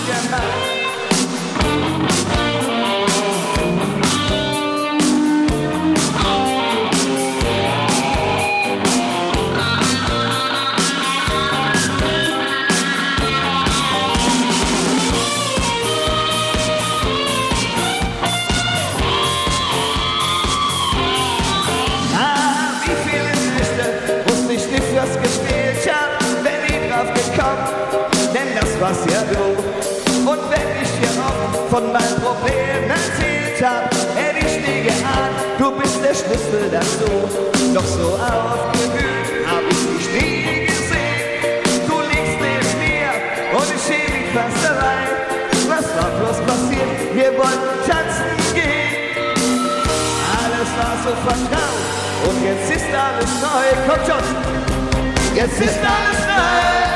gemacht. Denn das war's ja du. Und wenn ich dir oft von meinen Problemen erzählt hab, hätte ich nie geahnt, du bist der Schlüssel dazu. Doch so aufgewühlt hab ich dich nie gesehen. Du liegst neben mir und ich schäme mich fast allein. Was war bloß passiert? Wir wollten tanzen gehen. Alles war so vertraut und jetzt ist alles neu. Kommt schon, jetzt ist alles neu.